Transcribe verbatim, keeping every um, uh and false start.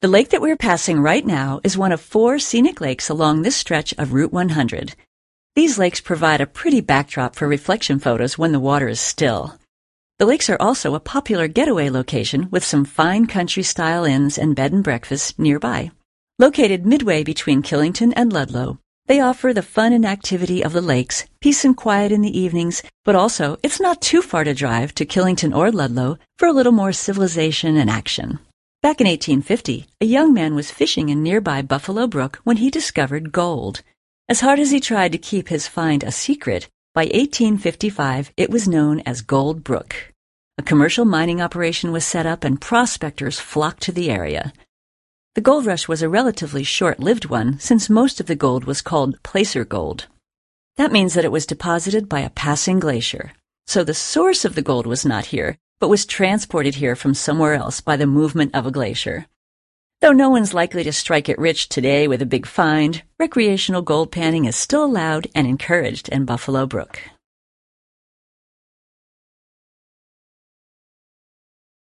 The lake that we're passing right now is one of four scenic lakes along this stretch of Route one hundred. These lakes provide a pretty backdrop for reflection photos when the water is still. The lakes are also a popular getaway location with some fine country-style inns and bed and breakfasts nearby. Located midway between Killington and Ludlow, they offer the fun and activity of the lakes, peace and quiet in the evenings, but also it's not too far to drive to Killington or Ludlow for a little more civilization and action. Back in eighteen fifty, a young man was fishing in nearby Buffalo Brook when he discovered gold. As hard as he tried to keep his find a secret, by eighteen fifty-five it was known as Gold Brook. A commercial mining operation was set up and prospectors flocked to the area. The gold rush was a relatively short-lived one since most of the gold was called placer gold. That means that it was deposited by a passing glacier. So the source of the gold was not here, but was transported here from somewhere else by the movement of a glacier. Though no one's likely to strike it rich today with a big find, recreational gold panning is still allowed and encouraged in Buffalo Brook.